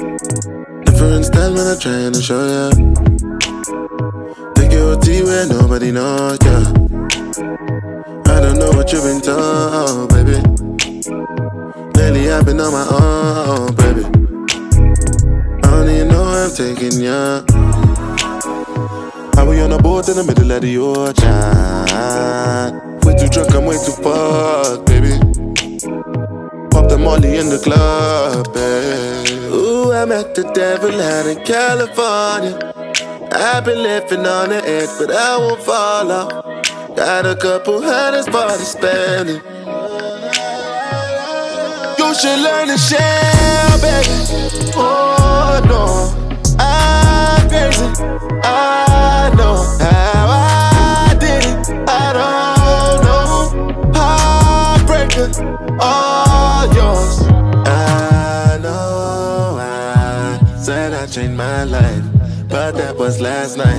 Different style when I'm trying to show ya. Take your tea where nobody knows ya. I don't know what you've been told, baby. Lately I've been on my own, baby. I don't even know where I'm taking ya. Are we on a boat in the middle of the ocean? Way too drunk, I'm way too fucked, baby. Pop the molly in the club, baby. Ooh, I met the devil out in California. I've been living on the edge, but I won't fall off. Got a couple hundreds for the spending. You should learn to share, baby. Oh no, I'm crazy. I know how I did it. I don't know. Heartbreaker, all yours. I know I said I changed my life, but that was last night.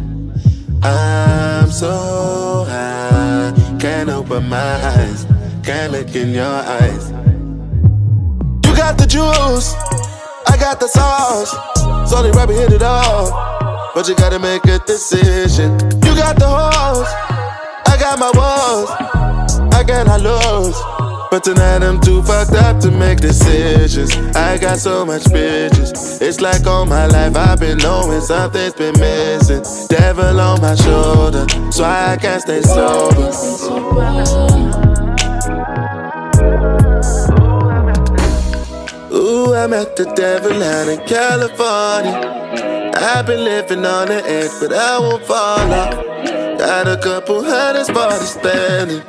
I'm so high, can't open my eyes, can't look in your eyes. You got the juice, I got the sauce. So they probably hit it off, but you gotta make a decision. You got the horse, I got my walls, I cannot lose. But tonight I'm too fucked up to make decisions. I got so much bitches. It's like all my life I've been knowing something's been missing. Devil on my shoulder, so I can't stay sober. Ooh, I met the devil out in California. I've been living on the edge, but I won't fall off. Got a couple hundreds for the spending.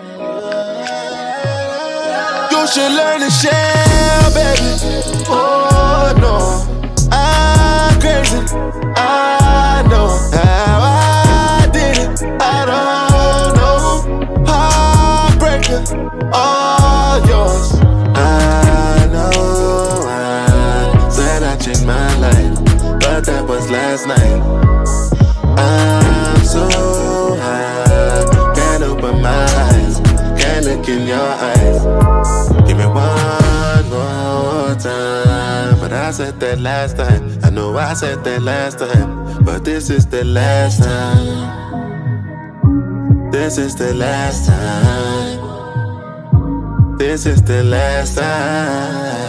You should learn to share, baby. Oh no, I'm crazy. I know how I did it. I don't know. Heartbreaker, all yours. I know I said I changed my life, but that was last night. I'm so high, can't open my eyes, can't look in your eyes. Give me one more time. But I said that last time. I know I said that last time, but this is the last time. This is the last time. This is the last time.